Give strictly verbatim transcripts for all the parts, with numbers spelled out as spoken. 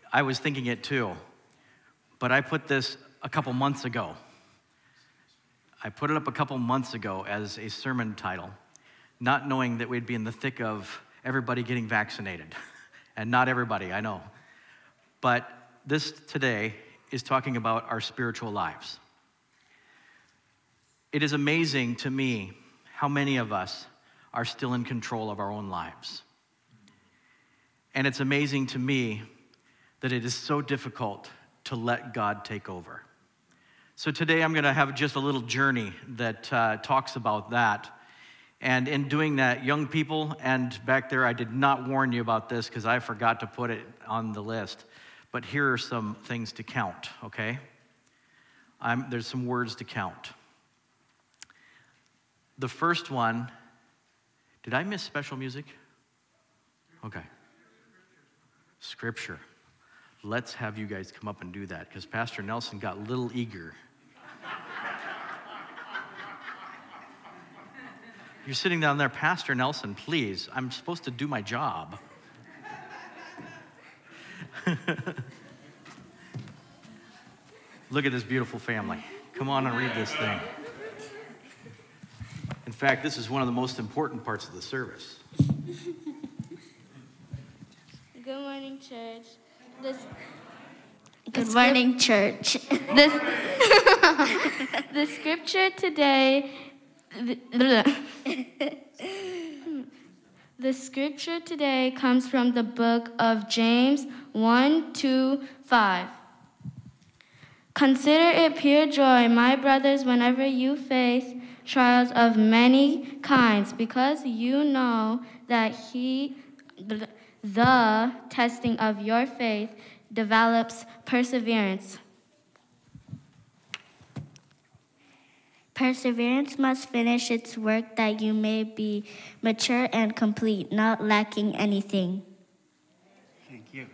I was thinking it too, but I put this a couple months ago. I put it up a couple months ago as a sermon title, not knowing that we'd be in the thick of everybody getting vaccinated. And not everybody, I know. But this today is talking about our spiritual lives. It is amazing to me how many of us are still in control of our own lives. And it's amazing to me that it is so difficult to let God take over. So today I'm going to have just a little journey that uh, talks about that. And in doing that, young people, and back there I did not warn you about this because I forgot to put it on the list. But here are some things to count, okay? I'm, there's some words to count. The first one, did I miss special music? Okay. Scripture. Let's have you guys come up and do that because Pastor Nelson got a little eager. You're sitting down there, Pastor Nelson, please. I'm supposed to do my job. Look at this beautiful family. Come on and read this thing. In fact, this is one of the most important parts of the service. Good morning, church. This, Good morning, church. this, the scripture today, the scripture today comes from the book of James one, two, five. Consider it pure joy, my brothers, whenever you face trials of many kinds, because you know that he, the testing of your faith develops perseverance. Perseverance must finish its work that you may be mature and complete, not lacking anything. Thank you.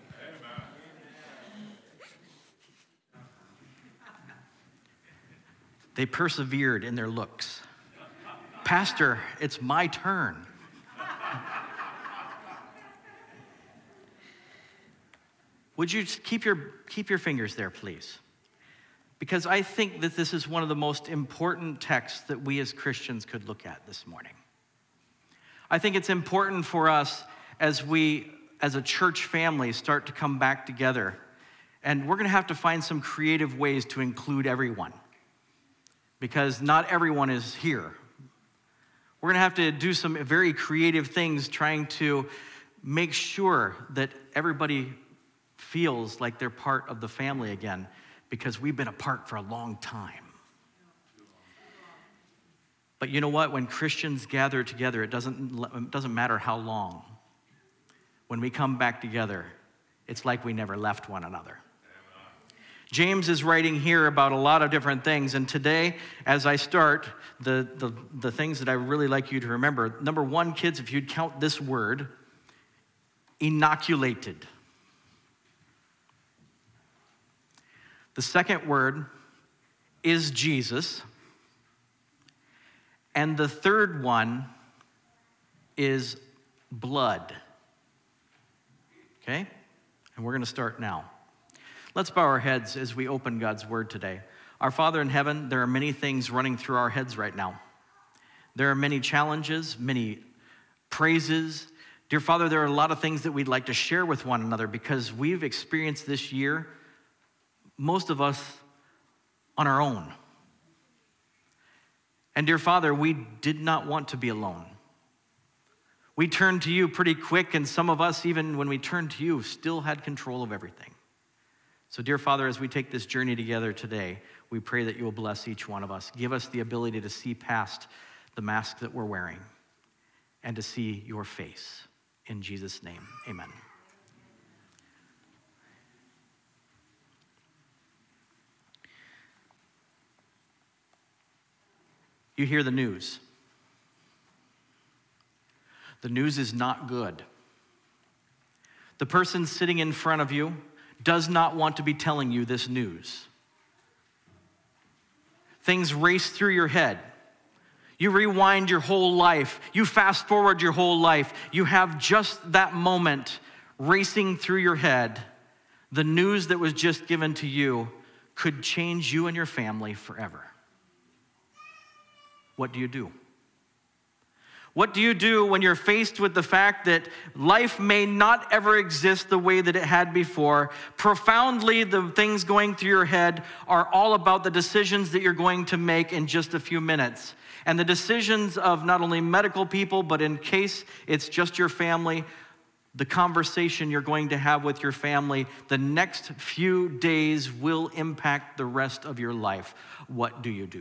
They persevered in their looks. Pastor, it's my turn. Would you just keep your, keep your fingers there, please? Because I think that this is one of the most important texts that we as Christians could look at this morning. I think it's important for us as we, as a church family, start to come back together. And we're going to have to find some creative ways to include everyone. Because not everyone is here. We're going to have to do some very creative things trying to make sure that everybody feels like they're part of the family again, because we've been apart for a long time. But you know what? When Christians gather together, it doesn't, it doesn't matter how long. When we come back together, it's like we never left one another. James is writing here about a lot of different things, and today, as I start, the, the, the things that I really like you to remember, number one, kids, if you'd count this word, inoculated. The second word is Jesus. And the third one is blood. Okay? And we're going to start now. Let's bow our heads as we open God's word today. Our Father in heaven, there are many things running through our heads right now. There are many challenges, many praises. Dear Father, there are a lot of things that we'd like to share with one another because we've experienced this year, most of us on our own. And dear Father, we did not want to be alone. We turned to you pretty quick, and some of us, even when we turned to you, still had control of everything. So dear Father, as we take this journey together today, we pray that you will bless each one of us. Give us the ability to see past the mask that we're wearing and to see your face. In Jesus' name, amen. You hear the news. The news is not good. The person sitting in front of you does not want to be telling you this news. Things race through your head. You rewind your whole life. You fast forward your whole life. You have just that moment racing through your head the news that was just given to you could change you and your family forever. What do you do? What do you do when you're faced with the fact that life may not ever exist the way that it had before? Profoundly, the things going through your head are all about the decisions that you're going to make in just a few minutes. And the decisions of not only medical people, but in case it's just your family, the conversation you're going to have with your family the next few days will impact the rest of your life. What do you do?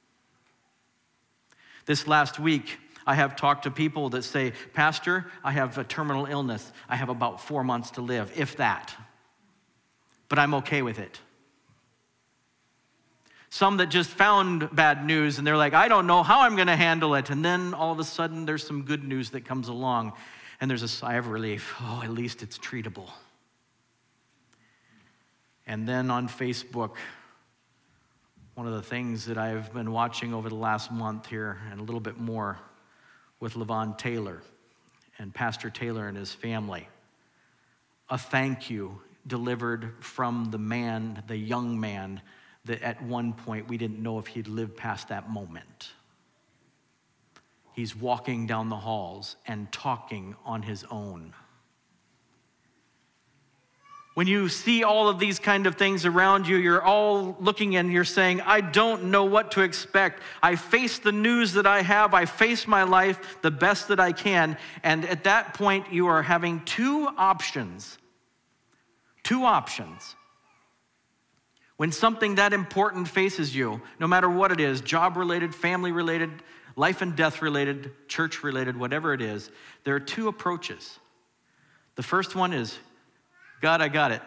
This last week, I have talked to people that say, Pastor, I have a terminal illness. I have about four months to live, if that. But I'm okay with it. Some that just found bad news and they're like, I don't know how I'm going to handle it. And then all of a sudden there's some good news that comes along and there's a sigh of relief. Oh, at least it's treatable. And then on Facebook, one of the things that I've been watching over the last month here and a little bit more with Levon Taylor and Pastor Taylor and his family, a thank you delivered from the man, the young man, that at one point we didn't know if he'd live past that moment. He's walking down the halls and talking on his own. When you see all of these kind of things around you, you're all looking and you're saying, I don't know what to expect. I face the news that I have. I face my life the best that I can. And at that point, you are having two options. Two options. When something that important faces you, no matter what it is, job-related, family-related, life and death-related, church-related, whatever it is, there are two approaches. The first one is, God, I got it.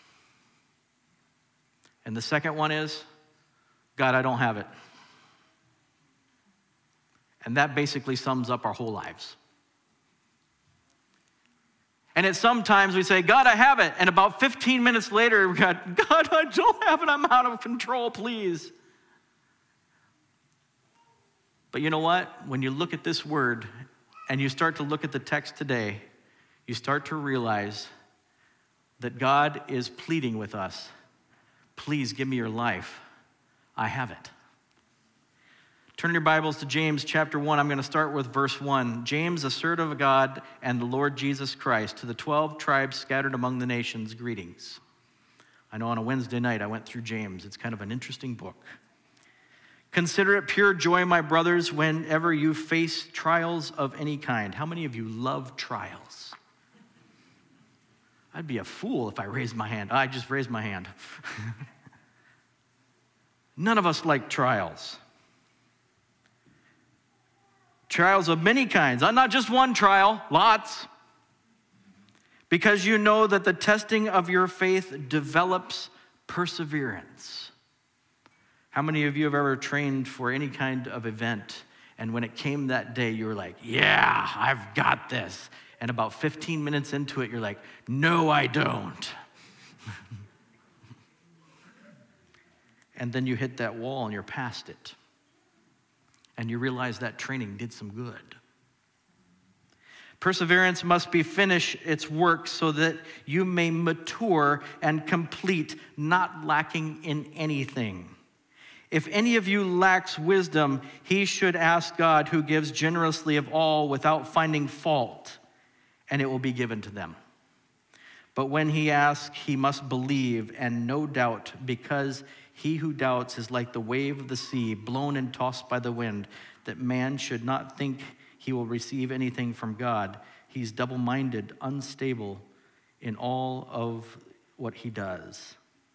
And the second one is, God, I don't have it. And that basically sums up our whole lives. And at sometimes we say, God, I have it. And about fifteen minutes later, we got, God, I don't have it. I'm out of control, please. But you know what? When you look at this word and you start to look at the text today, you start to realize that God is pleading with us, please give me your life. I have it. Turn your Bibles to James chapter one. I'm going to start with verse one. James, a servant of God and the Lord Jesus Christ, to the twelve tribes scattered among the nations, greetings. I know on a Wednesday night I went through James. It's kind of an interesting book. Consider it pure joy, my brothers, whenever you face trials of any kind. How many of you love trials? I'd be a fool if I raised my hand. I just raised my hand. None of us like trials. Trials of many kinds. Not just one trial, lots. Because you know that the testing of your faith develops perseverance. How many of you have ever trained for any kind of event, and when it came that day, you were like, yeah, I've got this. And about fifteen minutes into it, you're like, no, I don't. And then you hit that wall and you're past it. And you realize that training did some good. Perseverance must be finish its work so that you may mature and complete, not lacking in anything. If any of you lacks wisdom, he should ask God, who gives generously of all without finding fault, and it will be given to them. But when he asks, he must believe and no doubt, because he who doubts is like the wave of the sea, blown and tossed by the wind, that man should not think he will receive anything from God. He's double-minded, unstable in all of what he does.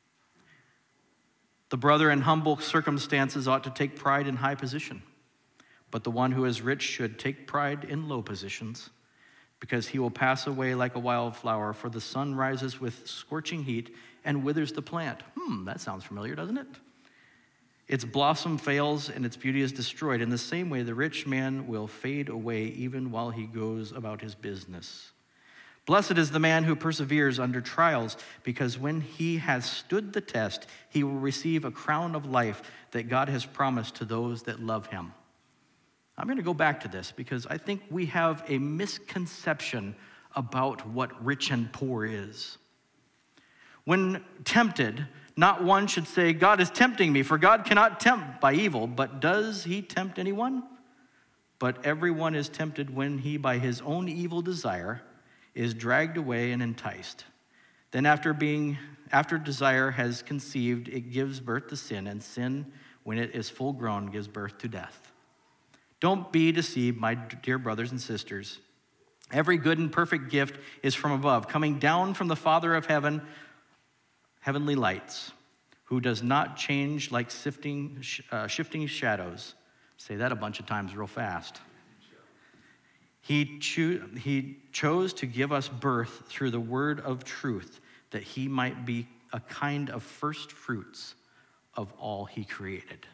The brother in humble circumstances ought to take pride in high position, but the one who is rich should take pride in low positions, because he will pass away like a wildflower, for the sun rises with scorching heat and withers the plant. Hmm, that sounds familiar, doesn't it? Its blossom fails and its beauty is destroyed. In the same way, the rich man will fade away even while he goes about his business. Blessed is the man who perseveres under trials, because when he has stood the test, he will receive a crown of life that God has promised to those that love him. I'm going to go back to this because I think we have a misconception about what rich and poor is. When tempted, not one should say, God is tempting me, for God cannot tempt by evil, but does he tempt anyone? But everyone is tempted when he, by his own evil desire, is dragged away and enticed. Then after being, after desire has conceived, it gives birth to sin, and sin, when it is full grown, gives birth to death. Don't be deceived, my dear brothers and sisters. Every good and perfect gift is from above, coming down from the Father of heaven, heavenly lights, who does not change like sifting, uh, shifting shadows. Say that a bunch of times real fast. He, cho- he chose to give us birth through the word of truth, that he might be a kind of first fruits of all he created.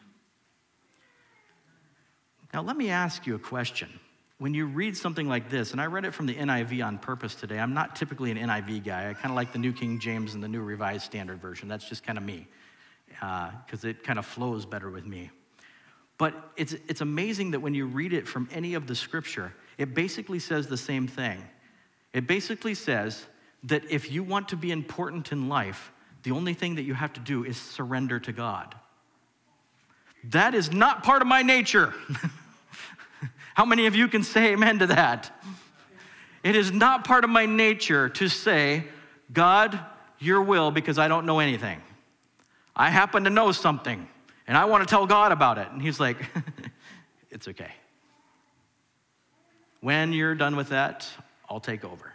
Now let me ask you a question. When you read something like this, and I read it from the N I V on purpose today. I'm not typically an N I V guy. I kind of like the New King James and the New Revised Standard Version. That's just kind of me, because uh, it kind of flows better with me. But it's, it's amazing that when you read it from any of the scripture, it basically says the same thing. It basically says that if you want to be important in life, the only thing that you have to do is surrender to God. That is not part of my nature. How many of you can say amen to that? It is not part of my nature to say, God, your will, because I don't know anything. I happen to know something, and I want to tell God about it. And he's like, it's okay. When you're done with that, I'll take over.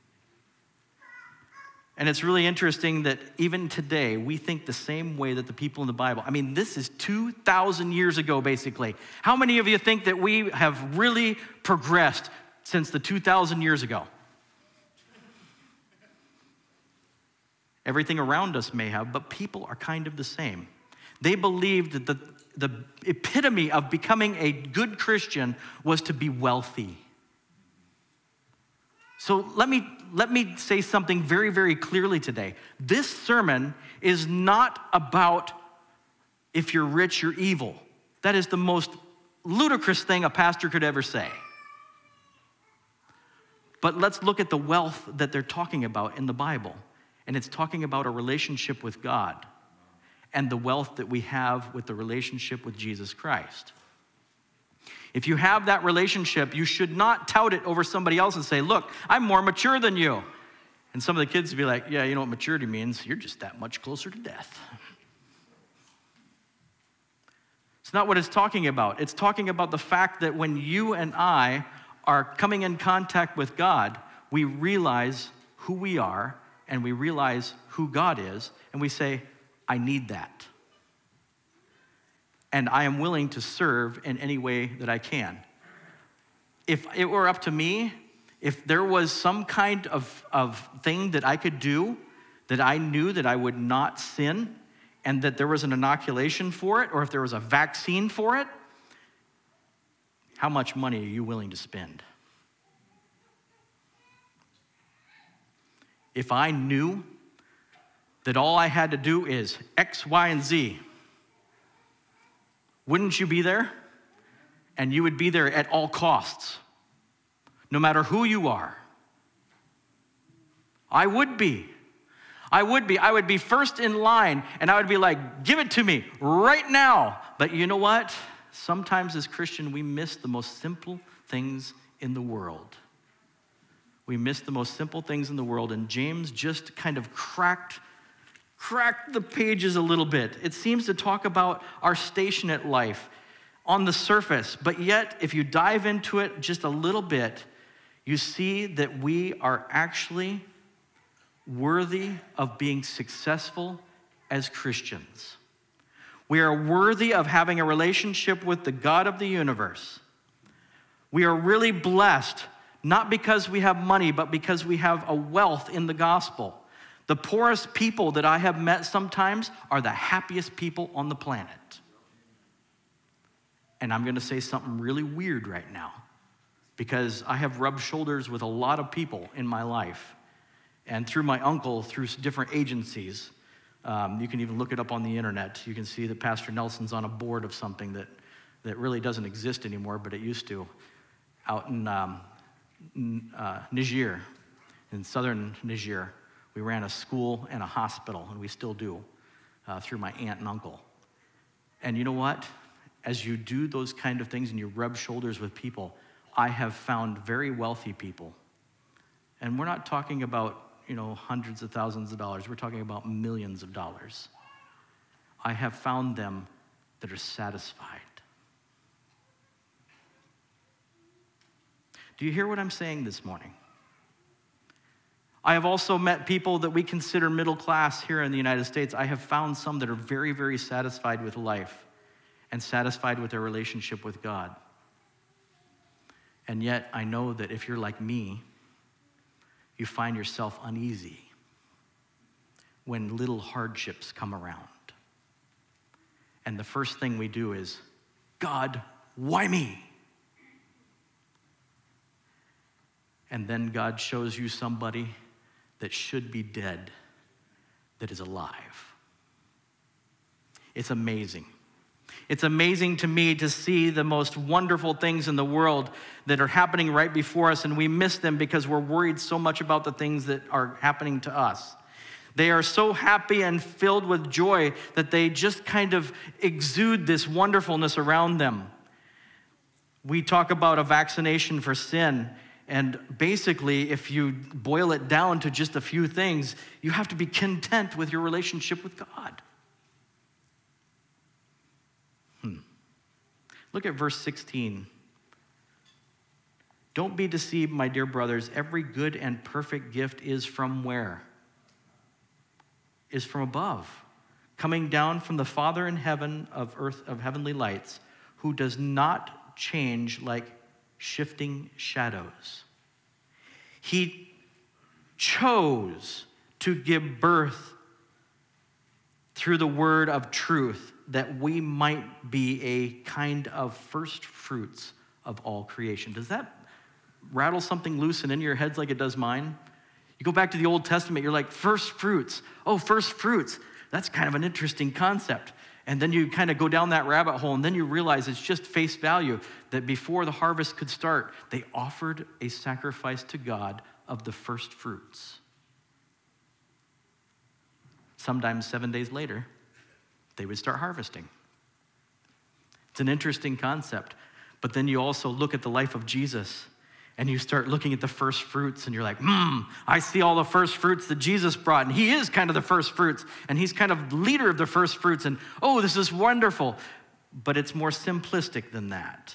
And it's really interesting that even today, we think the same way that the people in the Bible, I mean, this is two thousand years ago, basically. How many of you think that we have really progressed since the two thousand years ago? Everything around us may have, but people are kind of the same. They believed that the, the epitome of becoming a good Christian was to be wealthy. So let me let me say something very, very clearly today. This sermon is not about if you're rich, you're evil. That is the most ludicrous thing a pastor could ever say. But let's look at the wealth that they're talking about in the Bible. And it's talking about a relationship with God and the wealth that we have with the relationship with Jesus Christ. If you have that relationship, you should not tout it over somebody else and say, look, I'm more mature than you. And some of the kids would be like, yeah, you know what maturity means? You're just that much closer to death. It's not what it's talking about. It's talking about the fact that when you and I are coming in contact with God, we realize who we are and we realize who God is, and we say, I need that. And I am willing to serve in any way that I can. If it were up to me, if there was some kind of, of thing that I could do that I knew that I would not sin, and that there was an inoculation for it, or if there was a vaccine for it, how much money are you willing to spend? If I knew that all I had to do is X, Y, and Z, wouldn't you be there? And you would be there at all costs, no matter who you are. I would be. I would be. I would be first in line, and I would be like, give it to me right now. But you know what? Sometimes as Christians, we miss the most simple things in the world. We miss the most simple things in the world, and James just kind of cracked cracked the pages a little bit. It seems to talk about our station at life on the surface, but yet if you dive into it just a little bit, you see that we are actually worthy of being successful as Christians. We are worthy of having a relationship with the God of the universe. We are really blessed, not because we have money, but because we have a wealth in the gospel. The poorest people that I have met sometimes are the happiest people on the planet. And I'm going to say something really weird right now, because I have rubbed shoulders with a lot of people in my life. And through my uncle, through different agencies, um, you can even look it up on the internet. You can see that Pastor Nelson's on a board of something that, that really doesn't exist anymore, but it used to, out in um, uh, Niger, in southern Niger, We ran a school and a hospital, and we still do, uh, through my aunt and uncle. And you know what? As you do those kind of things and you rub shoulders with people, I have found very wealthy people. And we're not talking about, you know, hundreds of thousands of dollars. We're talking about millions of dollars. I have found them that are satisfied. Do you hear what I'm saying this morning? I have also met people that we consider middle class here in the United States. I have found some that are very, very satisfied with life and satisfied with their relationship with God. And yet, I know that if you're like me, you find yourself uneasy when little hardships come around. And the first thing we do is, God, why me? And then God shows you somebody that should be dead that is alive. It's amazing. It's amazing to me to see the most wonderful things in the world that are happening right before us, and we miss them because we're worried so much about the things that are happening to us. They are so happy and filled with joy that they just kind of exude this wonderfulness around them. We talk about a vaccination for sin, and basically, if you boil it down to just a few things, you have to be content with your relationship with God. Hmm. Look at verse sixteen. Don't be deceived, my dear brothers. Every good and perfect gift is from where? Is from above, coming down from the Father in heaven of earth of heavenly lights, who does not change like shifting shadows. He chose to give birth through the word of truth that we might be a kind of first fruits of all creation. Does that rattle something loose and in your heads like it does mine? You go back to the Old Testament, you're like, first fruits. Oh, first fruits. That's kind of an interesting concept. And then you kind of go down that rabbit hole, and then you realize it's just face value, that before the harvest could start, they offered a sacrifice to God of the first fruits. Sometimes seven days later, they would start harvesting. It's an interesting concept. But then you also look at the life of Jesus, and you start looking at the first fruits, and you're like, hmm, I see all the first fruits that Jesus brought, and he is kind of the first fruits, and he's kind of leader of the first fruits, and oh, this is wonderful. But it's more simplistic than that.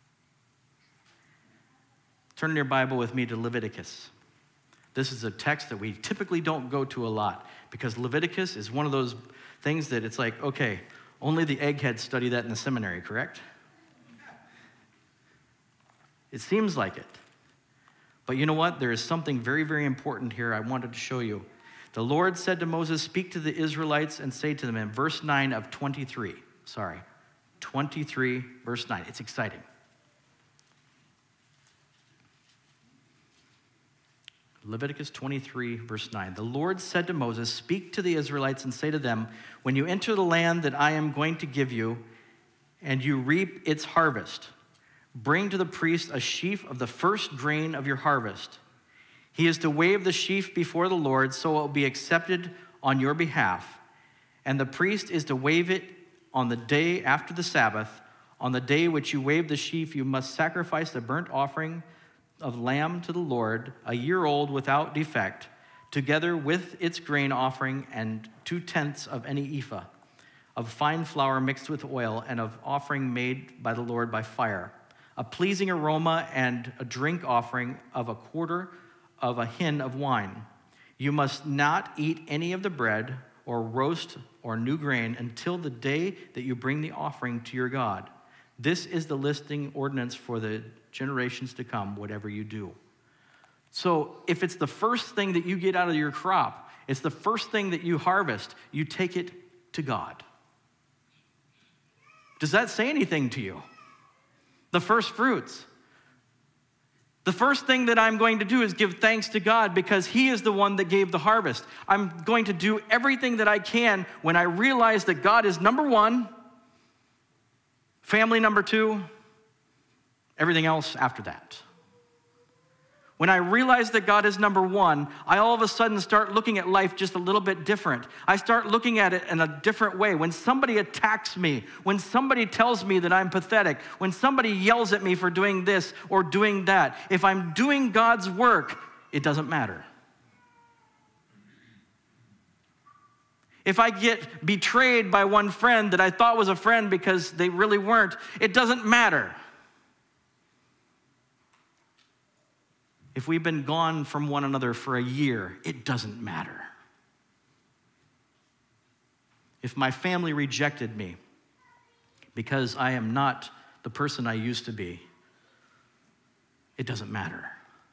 Turn in your Bible with me to Leviticus. This is a text that we typically don't go to a lot, because Leviticus is one of those things that it's like, okay, only the eggheads study that in the seminary, correct? It seems like it. But you know what? There is something very, very important here I wanted to show you. The Lord said to Moses, speak to the Israelites and say to them, in verse nine of twenty-three, sorry, twenty-three, verse nine. It's exciting. Leviticus twenty-three, verse nine. The Lord said to Moses, speak to the Israelites and say to them, when you enter the land that I am going to give you, and you reap its harvest, bring to the priest a sheaf of the first grain of your harvest. He is to wave the sheaf before the Lord, so it will be accepted on your behalf. And the priest is to wave it on the day after the Sabbath. On the day which you wave the sheaf, you must sacrifice the burnt offering of lamb to the Lord, a year old without defect, together with its grain offering and two-tenths of any ephah of fine flour mixed with oil, and of offering made by the Lord by fire, a pleasing aroma, and a drink offering of a quarter of a hin of wine. You must not eat any of the bread or roast or new grain until the day that you bring the offering to your God. This is the listing ordinance for the generations to come, whatever you do. So if it's the first thing that you get out of your crop, it's the first thing that you harvest, you take it to God. Does that say anything to you? The first fruits. The first thing that I'm going to do is give thanks to God because he is the one that gave the harvest. I'm going to do everything that I can when I realize that God is number one, family number two, everything else after that. When I realize that God is number one, I all of a sudden start looking at life just a little bit different. I start looking at it in a different way. When somebody attacks me, when somebody tells me that I'm pathetic, when somebody yells at me for doing this or doing that, if I'm doing God's work, it doesn't matter. If I get betrayed by one friend that I thought was a friend because they really weren't, it doesn't matter. If we've been gone from one another for a year, it doesn't matter. If my family rejected me because I am not the person I used to be, it doesn't matter.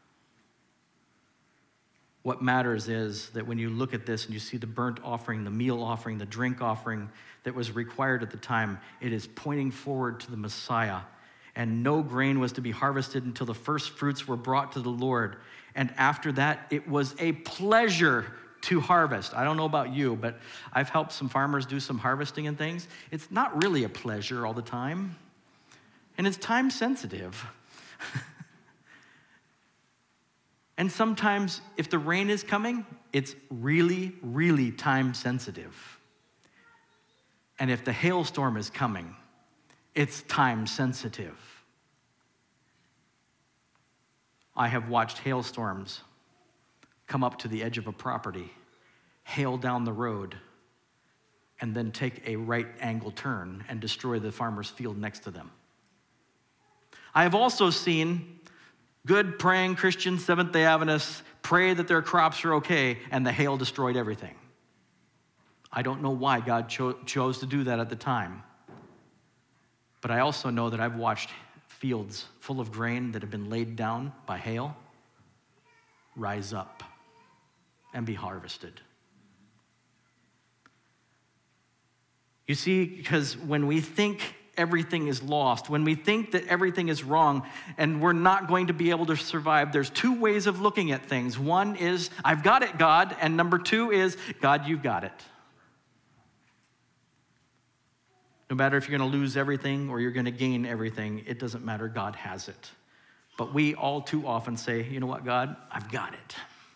What matters is that when you look at this and you see the burnt offering, the meal offering, the drink offering that was required at the time, it is pointing forward to the Messiah. And no grain was to be harvested until the first fruits were brought to the Lord. And after that, it was a pleasure to harvest. I don't know about you, but I've helped some farmers do some harvesting and things. It's not really a pleasure all the time. And it's time sensitive. And sometimes if the rain is coming, it's really, really time sensitive. And if the hailstorm is coming, it's time sensitive. I have watched hailstorms come up to the edge of a property, hail down the road, and then take a right angle turn and destroy the farmer's field next to them. I have also seen good praying Christian Seventh-day Adventists pray that their crops are okay, and the hail destroyed everything. I don't know why God cho- chose to do that at the time. But I also know that I've watched fields full of grain that have been laid down by hail rise up and be harvested. You see, because when we think everything is lost, when we think that everything is wrong and we're not going to be able to survive, there's two ways of looking at things. One is, I've got it, God, and number two is, God, you've got it. No matter if you're going to lose everything or you're going to gain everything, it doesn't matter. God has it. But we all too often say, you know what, God? I've got it.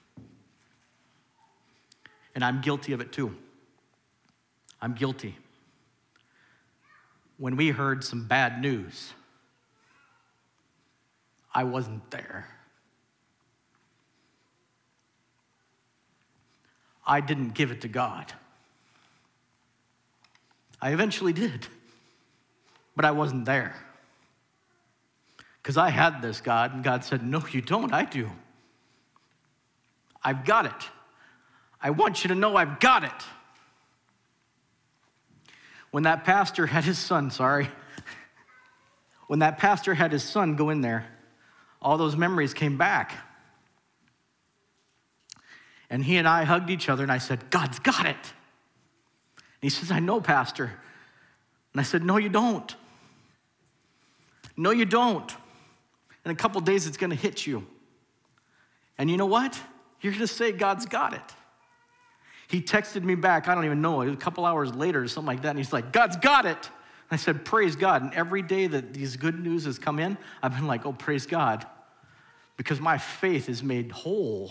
And I'm guilty of it too. I'm guilty. When we heard some bad news, I wasn't there. I didn't give it to God. I eventually did, but I wasn't there. Because I had this, God, and God said, no, you don't, I do. I've got it. I want you to know I've got it. When that pastor had his son, sorry, when that pastor had his son go in there, all those memories came back. And he and I hugged each other, and I said, God's got it. And he says, I know, Pastor. And I said, no, you don't. No, you don't. In a couple days, it's going to hit you. And you know what? You're going to say, God's got it. He texted me back, I don't even know, a couple hours later or something like that, and he's like, God's got it. And I said, praise God. And every day that these good news has come in, I've been like, oh, praise God, because my faith is made whole.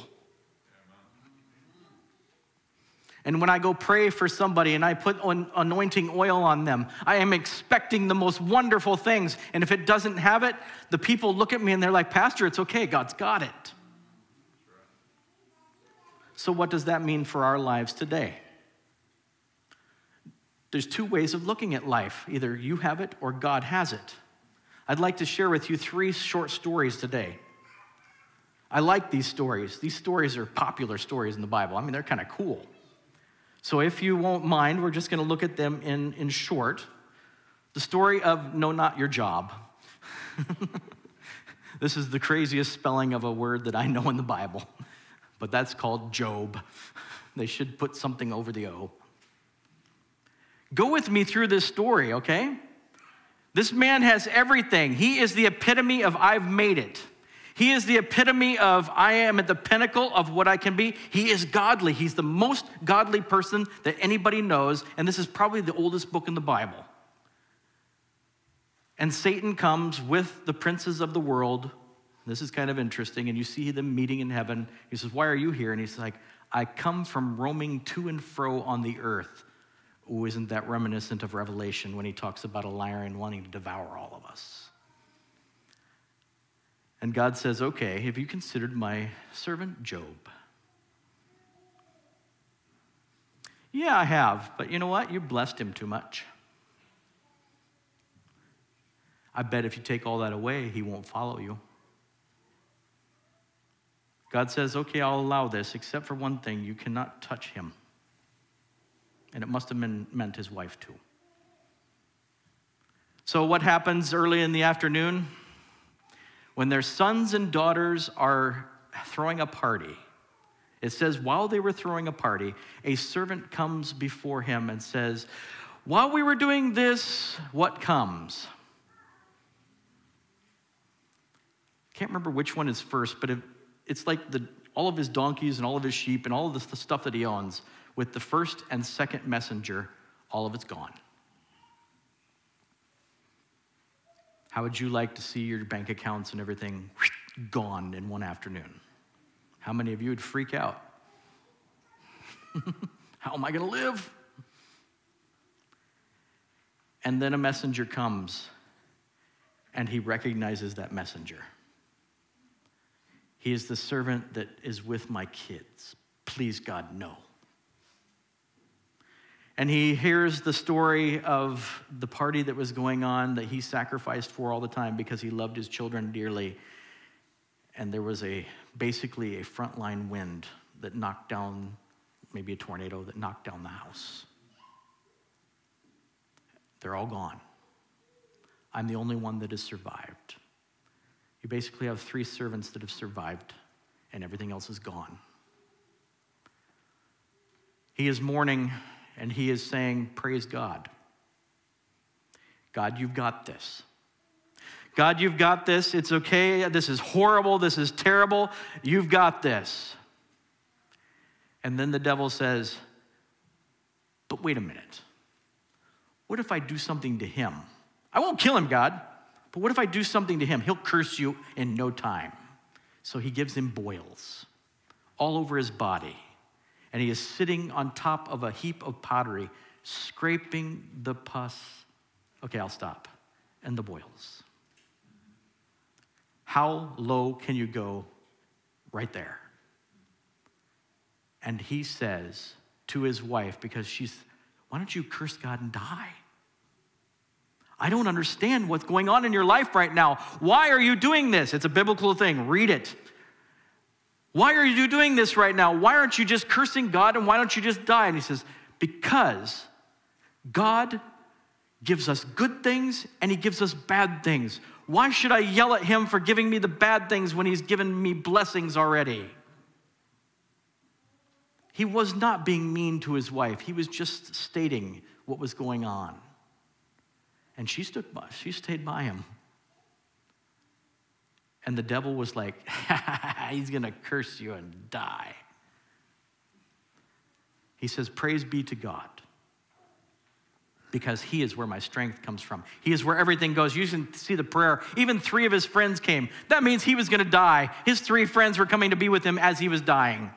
And when I go pray for somebody and I put anointing oil on them, I am expecting the most wonderful things. And if it doesn't have it, the people look at me and they're like, Pastor, it's okay, God's got it. So what does that mean for our lives today? There's two ways of looking at life. Either you have it or God has it. I'd like to share with you three short stories today. I like these stories. These stories are popular stories in the Bible. I mean, they're kind of cool. So if you won't mind, we're just going to look at them in, in short. The story of No, Not Your Job. This is the craziest spelling of a word that I know in the Bible, but that's called Job. They should put something over the O. Go with me through this story, okay? This man has everything. He is the epitome of I've made it. He is the epitome of I am at the pinnacle of what I can be. He is godly. He's the most godly person that anybody knows, and this is probably the oldest book in the Bible. And Satan comes with the princes of the world This is kind of interesting, and you see them meeting in heaven. He says, why are you here? And he's like, I come from roaming to and fro on the earth. Oh, isn't that reminiscent of Revelation when he talks about a lion wanting to devour all of us? And God says, okay, have you considered my servant Job? Yeah, I have, but you know what? You blessed him too much. I bet if you take all that away, he won't follow you. God says, okay, I'll allow this, except for one thing. You cannot touch him. And it must have been, meant his wife too. So what happens early in the afternoon? When their sons and daughters are throwing a party, it says, while they were throwing a party, a servant comes before him and says, while we were doing this, what comes? Can't remember which one is first, but it's like the, all of his donkeys and all of his sheep and all of the, the stuff that he owns. With the first and second messenger, all of it's gone. How would you like to see your bank accounts and everything gone in one afternoon? How many of you would freak out? How am I going to live? And then a messenger comes, and he recognizes that messenger. He is the servant that is with my kids. Please, God, no. And he hears the story of the party that was going on that he sacrificed for all the time because he loved his children dearly. And there was a basically a frontline wind that knocked down, maybe a tornado that knocked down the house. They're all gone. I'm the only one that has survived. You basically have three servants that have survived, and everything else is gone. He is mourning, and he is saying, praise God. God, you've got this. God, you've got this. It's okay. This is horrible. This is terrible. You've got this. And then the devil says, but wait a minute. What if I do something to him? I won't kill him, God. But what if I do something to him? He'll curse you in no time. So he gives him boils all over his body. And he is sitting on top of a heap of pottery, scraping the pus. Okay, I'll stop. And the boils. How low can you go? Right there. And he says to his wife, because she's, why don't you curse God and die? I don't understand what's going on in your life right now. Why are you doing this? It's a biblical thing. Read it. Why are you doing this right now? Why aren't you just cursing God and why don't you just die? And he says, because God gives us good things and he gives us bad things. Why should I yell at him for giving me the bad things when he's given me blessings already? He was not being mean to his wife. He was just stating what was going on. And she stood by, she stayed by him. And the devil was like, he's going to curse you and die. He says, praise be to God. Because he is where my strength comes from. He is where everything goes. You can see the prayer. Even three of his friends came. That means he was going to die. His three friends were coming to be with him as he was dying.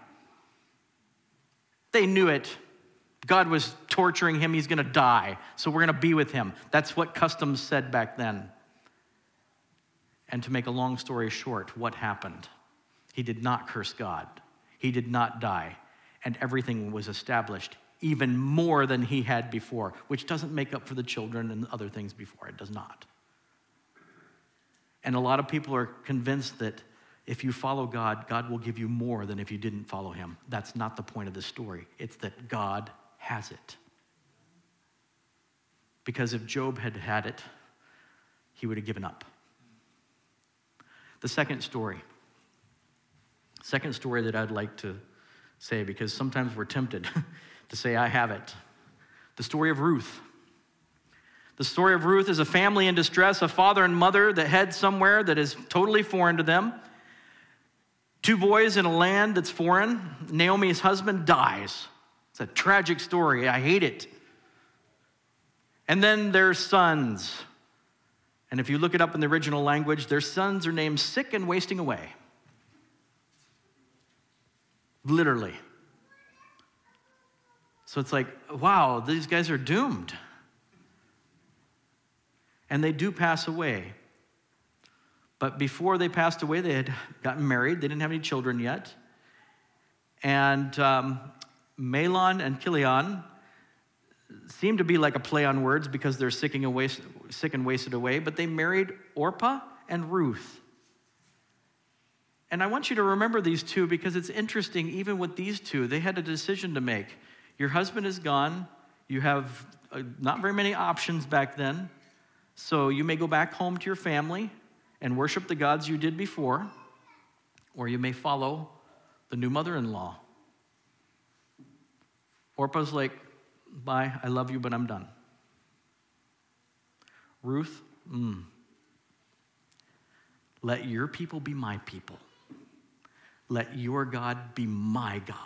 They knew it. God was torturing him. He's going to die. So we're going to be with him. That's what customs said back then. And to make a long story short, what happened? He did not curse God. He did not die. And everything was established even more than he had before, which doesn't make up for the children and other things before. It does not. And a lot of people are convinced that if you follow God, God will give you more than if you didn't follow him. That's not the point of the story. It's that God has it. Because if Job had had it, he would have given up. The second story. Second story that I'd like to say, because sometimes we're tempted to say, I have it. The story of Ruth. The story of Ruth is a family in distress, a father and mother that head somewhere that is totally foreign to them. Two boys in a land that's foreign. Naomi's husband dies. It's a tragic story. I hate it. And then their sons. And if you look it up in the original language, their sons are named Sick and Wasting Away. Literally. So it's like, wow, these guys are doomed. And they do pass away. But before they passed away, they had gotten married. They didn't have any children yet. And um, Mahlon and Chilion seem to be like a play on words because they're sick and, waste, sick and wasted away, but they married Orpah and Ruth. And I want you to remember these two because it's interesting, even with these two, they had a decision to make. Your husband is gone. You have uh, not very many options back then. So you may go back home to your family and worship the gods you did before, or you may follow the new mother-in-law. Orpah's like, bye, I love you, but I'm done. Ruth, mm, let your people be my people. Let your God be my God.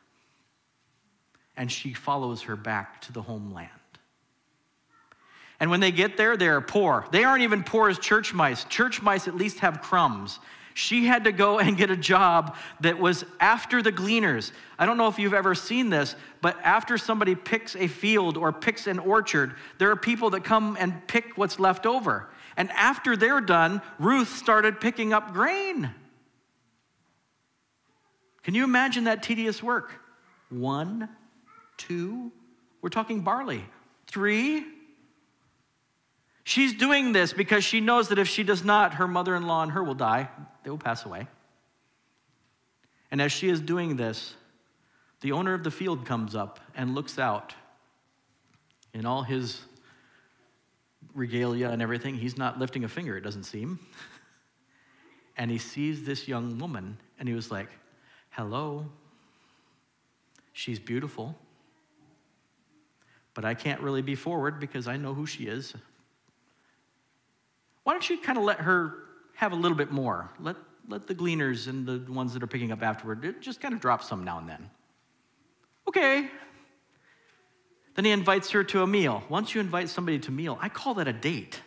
And she follows her back to the homeland. And when they get there, they are poor. They aren't even poor as church mice. Church mice at least have crumbs. She had to go and get a job that was after the gleaners. I don't know if you've ever seen this, but after somebody picks a field or picks an orchard, there are people that come and pick what's left over. And after they're done, Ruth started picking up grain. Can you imagine that tedious work? One, two, we're talking barley. Three. She's doing this because she knows that if she does not, her mother-in-law and her will die. They will pass away. And as she is doing this, the owner of the field comes up and looks out in all his regalia and everything. He's not lifting a finger, it doesn't seem. And he sees this young woman, and he was like, hello, she's beautiful, but I can't really be forward because I know who she is. Why don't you kind of let her have a little bit more? Let, let the gleaners and the ones that are picking up afterward just kind of drop some now and then. Okay. Then he invites her to a meal. Once you invite somebody to a meal, I call that a date.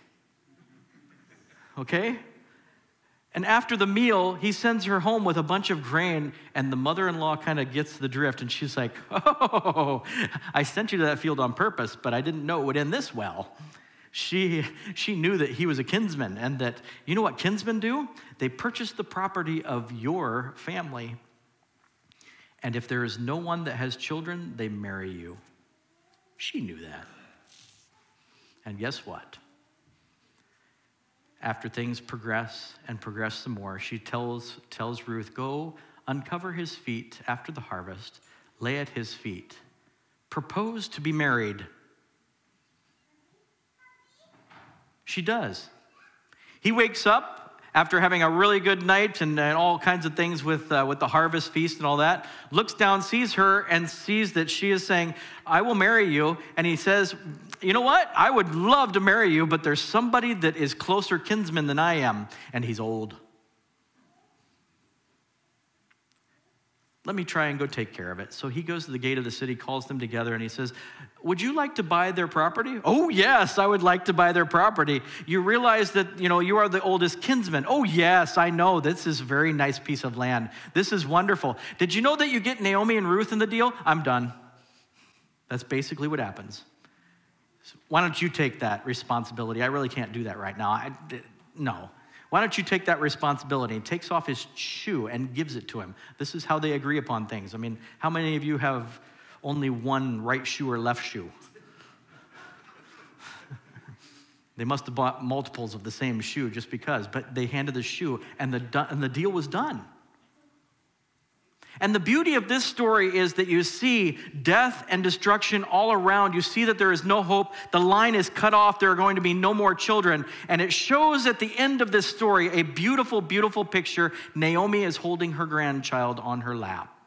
Okay? And after the meal, he sends her home with a bunch of grain, and the mother-in-law kind of gets the drift, and she's like, oh, I sent you to that field on purpose, but I didn't know it would end this well. She, she knew that he was a kinsman, and that, you know what kinsmen do? They purchase the property of your family, and if there is no one that has children, they marry you. She knew that. And guess what? After things progress and progress some more, she tells, tells Ruth, go uncover his feet after the harvest, lay at his feet, propose to be married. She does. He wakes up after having a really good night and, and all kinds of things with, uh, with the harvest feast and all that, looks down, sees her, and sees that she is saying, I will marry you. And he says, you know what? I would love to marry you, but there's somebody that is closer kinsman than I am, and he's old. Let me try and go take care of it. So he goes to the gate of the city, calls them together, and he says, would you like to buy their property? Oh, yes, I would like to buy their property. You realize that, you know, you are the oldest kinsman. Oh, yes, I know. This is a very nice piece of land. This is wonderful. Did you know that you get Naomi and Ruth in the deal? I'm done. That's basically what happens. So why don't you take that responsibility? I really can't do that right now. I, no. Why don't you take that responsibility? He takes off his shoe and gives it to him. This is how they agree upon things. I mean, how many of you have only one right shoe or left shoe? They must have bought multiples of the same shoe just because, but they handed the shoe and the, and the deal was done. And the beauty of this story is that you see death and destruction all around. You see that there is no hope. The line is cut off. There are going to be no more children. And it shows at the end of this story a beautiful, beautiful picture. Naomi is holding her grandchild on her lap.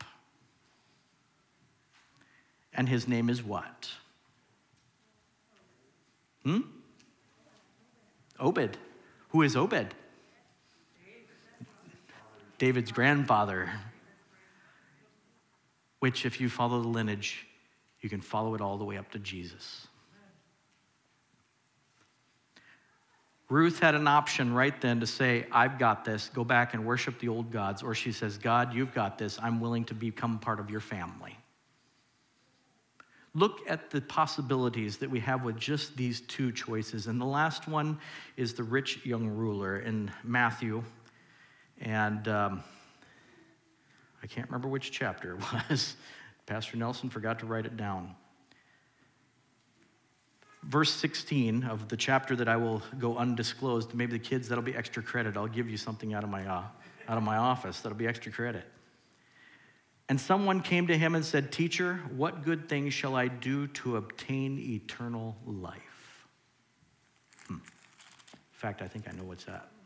And his name is what? Hmm? Obed. Who is Obed? David's grandfather. Which, if you follow the lineage, you can follow it all the way up to Jesus. Ruth had an option right then to say, I've got this, go back and worship the old gods. Or she says, God, you've got this. I'm willing to become part of your family. Look at the possibilities that we have with just these two choices. And the last one is the rich young ruler in Matthew. And um, I can't remember which chapter it was. Pastor Nelson forgot to write it down. Verse sixteen of the chapter that I will go undisclosed. Maybe the kids, that'll be extra credit. I'll give you something out of my, uh, out of my office. That'll be extra credit. And someone came to him and said, Teacher, what good things shall I do to obtain eternal life? Hmm. In fact, I think I know what's that.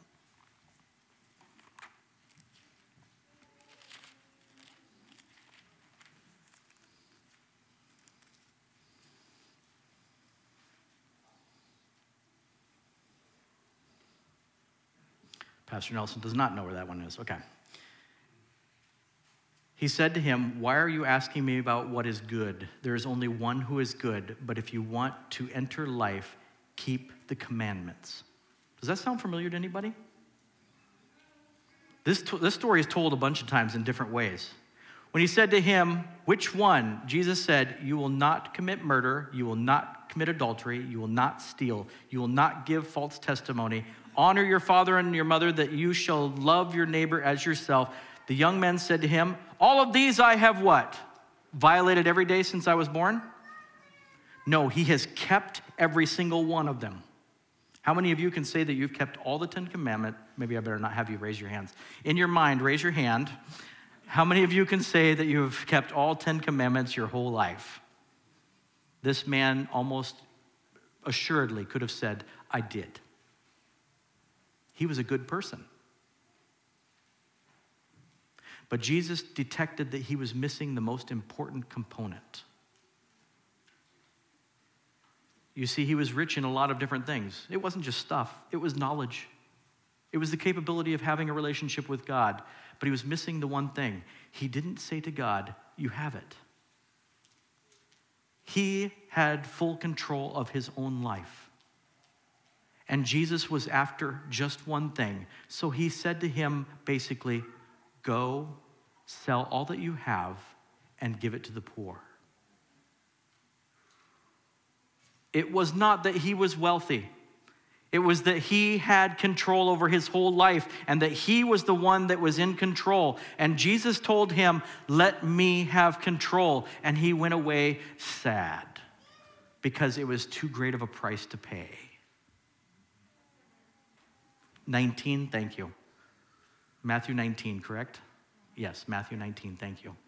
Pastor Nelson does not know where that one is. Okay. He said to him, why are you asking me about what is good? There is only one who is good, but if you want to enter life, keep the commandments. Does that sound familiar to anybody? This, this story is told a bunch of times in different ways. When he said to him, which one? Jesus said, you will not commit murder, you will not commit adultery, you will not steal, you will not give false testimony, honor your father and your mother, that you shall love your neighbor as yourself. The young man said to him, all of these I have what? Violated every day since I was born? No, he has kept every single one of them. How many of you can say that you've kept all the Ten Commandments? Maybe I better not have you raise your hands. In your mind, raise your hand. How many of you can say that you have kept all Ten Commandments your whole life? This man almost assuredly could have said, I did. He was a good person. But Jesus detected that he was missing the most important component. You see, he was rich in a lot of different things. It wasn't just stuff. It was knowledge. It was the capability of having a relationship with God. But he was missing the one thing. He didn't say to God, you have it. He had full control of his own life. And Jesus was after just one thing. So he said to him, basically, go, sell all that you have, and give it to the poor. It was not that he was wealthy. It was that he had control over his whole life and that he was the one that was in control. And Jesus told him, let me have control. And he went away sad because it was too great of a price to pay. nineteen, thank you. Matthew nineteen, correct? Yes, Matthew nineteen, thank you.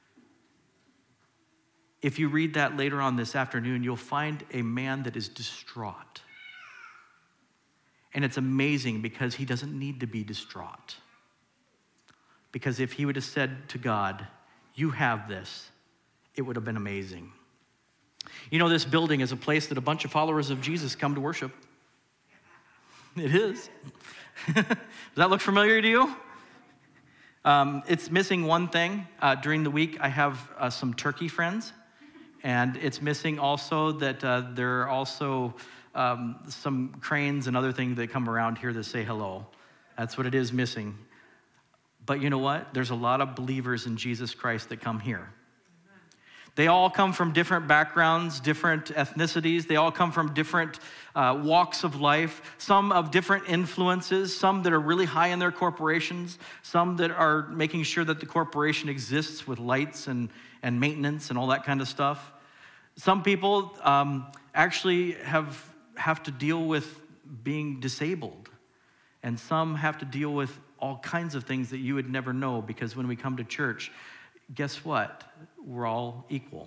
If you read that later on this afternoon, you'll find a man that is distraught. And it's amazing because he doesn't need to be distraught. Because if he would have said to God, you have this, it would have been amazing. You know, this building is a place that a bunch of followers of Jesus come to worship. It is. Does that look familiar to you? Um, it's missing one thing. Uh, during the week, I have uh, some turkey friends. And it's missing also that uh, there are also um, some cranes and other things that come around here that say hello. That's what it is missing. But you know what? There's a lot of believers in Jesus Christ that come here. They all come from different backgrounds, different ethnicities. They all come from different uh, walks of life, some of different influences, some that are really high in their corporations, some that are making sure that the corporation exists with lights and, and maintenance and all that kind of stuff. Some people um, actually have, have to deal with being disabled, and some have to deal with all kinds of things that you would never know, because when we come to church, guess what? We're all equal.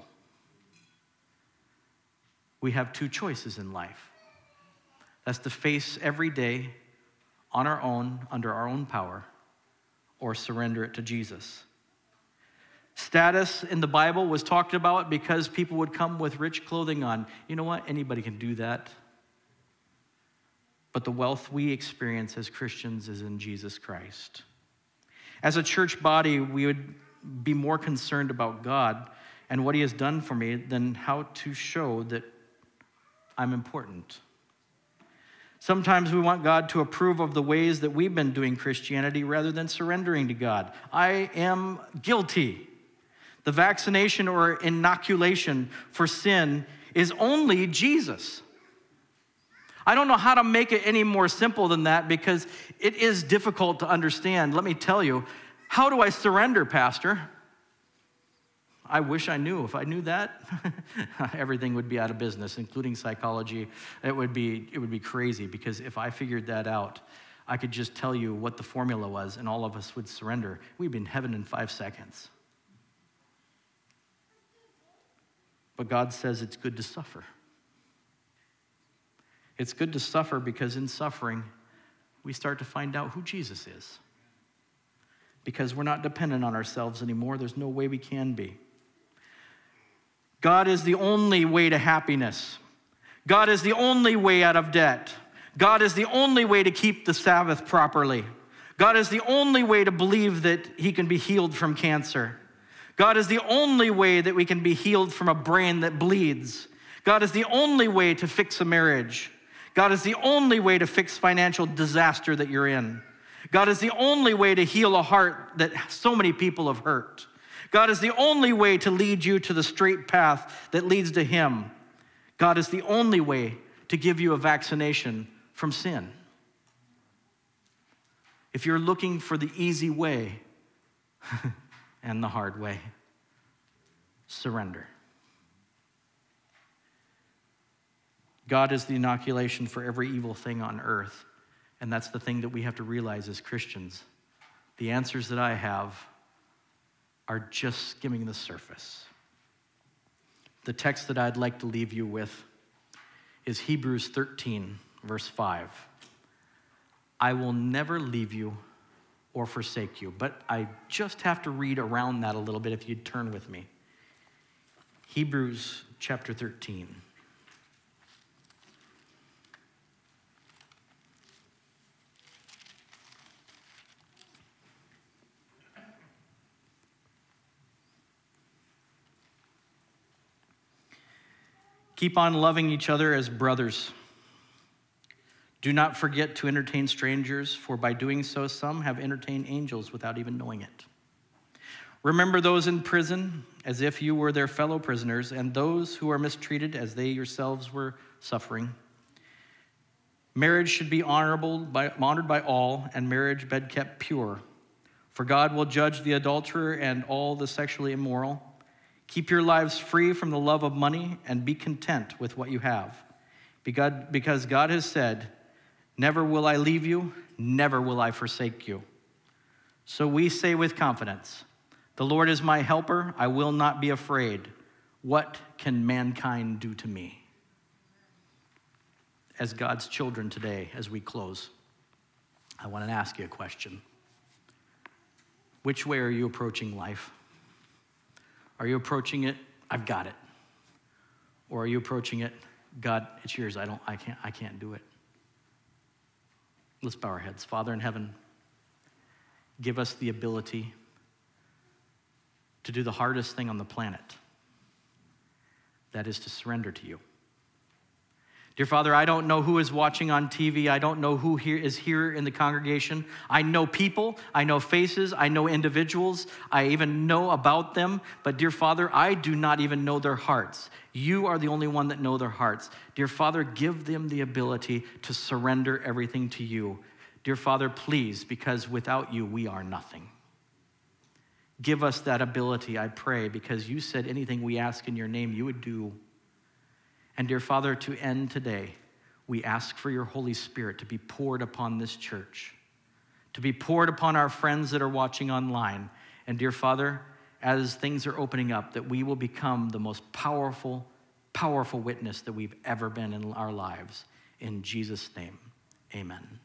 We have two choices in life. That's to face every day on our own, under our own power, or surrender it to Jesus. Status in the Bible was talked about because people would come with rich clothing on. You know what? Anybody can do that. But the wealth we experience as Christians is in Jesus Christ. As a church body, we would be more concerned about God and what he has done for me than how to show that I'm important. Sometimes we want God to approve of the ways that we've been doing Christianity rather than surrendering to God. I am guilty. The vaccination or inoculation for sin is only Jesus. I don't know how to make it any more simple than that because it is difficult to understand. Let me tell you, how do I surrender, Pastor? I wish I knew. If I knew that, everything would be out of business, including psychology. It would be, it would be crazy because if I figured that out, I could just tell you what the formula was and all of us would surrender. We'd be in heaven in five seconds. But God says it's good to suffer. It's good to suffer because in suffering, we start to find out who Jesus is. Because we're not dependent on ourselves anymore. There's no way we can be. God is the only way to happiness. God is the only way out of debt. God is the only way to keep the Sabbath properly. God is the only way to believe that he can be healed from cancer. God is the only way that we can be healed from a brain that bleeds. God is the only way to fix a marriage. God is the only way to fix financial disaster that you're in. God is the only way to heal a heart that so many people have hurt. God is the only way to lead you to the straight path that leads to him. God is the only way to give you a vaccination from sin. If you're looking for the easy way and the hard way, surrender. God is the inoculation for every evil thing on earth. And that's the thing that we have to realize as Christians. The answers that I have are just skimming the surface. The text that I'd like to leave you with is Hebrews thirteen, verse five. I will never leave you or forsake you. But I just have to read around that a little bit if you'd turn with me. Hebrews chapter thirteen. Keep on loving each other as brothers. Do not forget to entertain strangers, for by doing so, some have entertained angels without even knowing it. Remember those in prison as if you were their fellow prisoners, and those who are mistreated as they yourselves were suffering. Marriage should be honorable by, honored by all, and marriage bed kept pure. For God will judge the adulterer and all the sexually immoral. Keep your lives free from the love of money and be content with what you have. Because God has said, never will I leave you, never will I forsake you. So we say with confidence, the Lord is my helper, I will not be afraid. What can mankind do to me? As God's children today, as we close, I want to ask you a question. Which way are you approaching life? Are you approaching it, I've got it? Or are you approaching it, God, it's yours, I don't, I can't, I can't do it? Let's bow our heads. Father in heaven, give us the ability to do the hardest thing on the planet. That is to surrender to you. Dear Father, I don't know who is watching on T V. I don't know who here is here in the congregation. I know people. I know faces. I know individuals. I even know about them. But dear Father, I do not even know their hearts. You are the only one that know their hearts. Dear Father, give them the ability to surrender everything to you. Dear Father, please, because without you, we are nothing. Give us that ability, I pray, because you said anything we ask in your name, you would do. And dear Father, to end today, we ask for your Holy Spirit to be poured upon this church, to be poured upon our friends that are watching online. And dear Father, as things are opening up, that we will become the most powerful, powerful witness that we've ever been in our lives. In Jesus' name, amen.